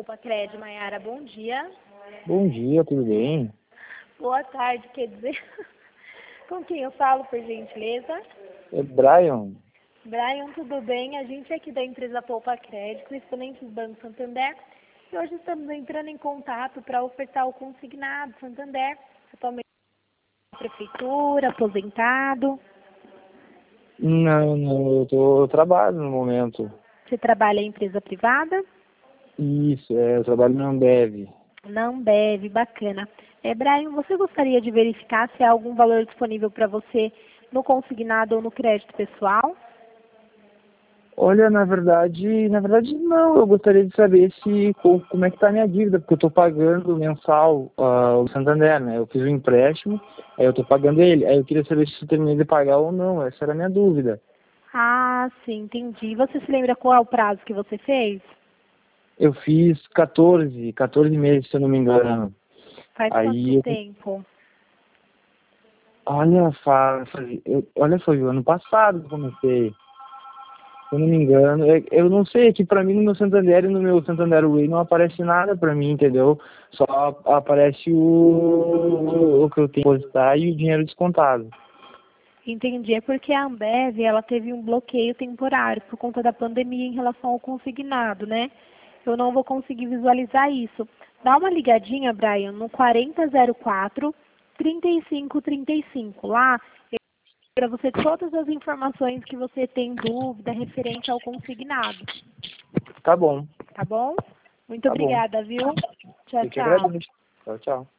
Poupa Cred, Maiara, bom dia. Bom dia, tudo bem? Boa tarde, quer dizer. Com quem eu falo, por gentileza? É Brian. Brian, tudo bem? A gente é aqui da empresa Poupa Cred, correspondente do Banco Santander. E hoje estamos entrando em contato para ofertar o consignado Santander, atualmente na prefeitura, aposentado. Não, eu trabalho no momento. Você trabalha em empresa privada? Isso, eu trabalho na Ambev. Não deve, bacana. Brian, você gostaria de verificar se há algum valor disponível para você no consignado ou no crédito pessoal? Olha, na verdade não. Eu gostaria de saber como é que tá a minha dívida, porque eu estou pagando mensal o Santander, né? Eu fiz um empréstimo, aí eu estou pagando ele. Aí eu queria saber se eu terminei de pagar ou não. Essa era a minha dúvida. Ah, sim, entendi. Você se lembra qual é o prazo que você fez? Eu fiz 14 meses, se eu não me engano. Faz quanto Aí eu tempo? Olha, foi o ano passado que eu comecei. Se eu não me engano, eu não sei, é que pra mim no meu Santander e no meu Santander Way não aparece nada pra mim, entendeu? Só aparece o que eu tenho que postar e o dinheiro descontado. Entendi. É porque a Ambev, ela teve um bloqueio temporário por conta da pandemia em relação ao consignado, né? Eu não vou conseguir visualizar isso. Dá uma ligadinha, Brian, no 4004 3535. Lá, para você todas as informações que você tem dúvida referente ao consignado. Tá bom, Tá bom? Muito tá bom. obrigada, viu? Tchau, Eu que tchau. agradeço. Tchau, tchau.